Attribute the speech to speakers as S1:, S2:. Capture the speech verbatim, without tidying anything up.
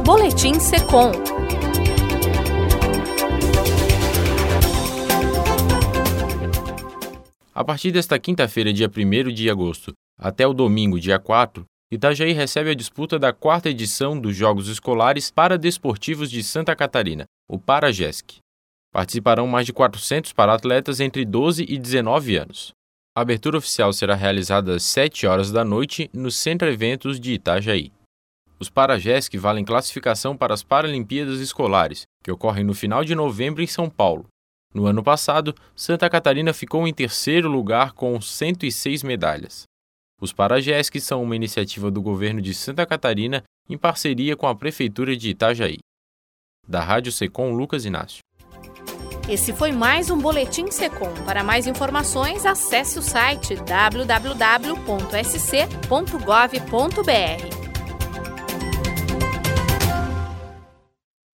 S1: Boletim Secom.
S2: A partir desta quinta-feira, dia primeiro de agosto, até o domingo, dia quatro, Itajaí recebe a disputa da quarta edição dos Jogos Escolares Paradesportivos de Santa Catarina, o Paragesc. Participarão mais de quatrocentos paratletas entre doze e dezenove anos. A abertura oficial será realizada às sete horas da noite no Centro Eventos de Itajaí. Os Paragesc valem classificação para as Paralimpíadas Escolares, que ocorrem no final de novembro em São Paulo. No ano passado, Santa Catarina ficou em terceiro lugar com cento e seis medalhas. Os Paragesc são uma iniciativa do governo de Santa Catarina em parceria com a Prefeitura de Itajaí. Da Rádio Secom, Lucas Inácio.
S1: Esse foi mais um Boletim Secom. Para mais informações, acesse o site w w w ponto s c ponto gov ponto b r.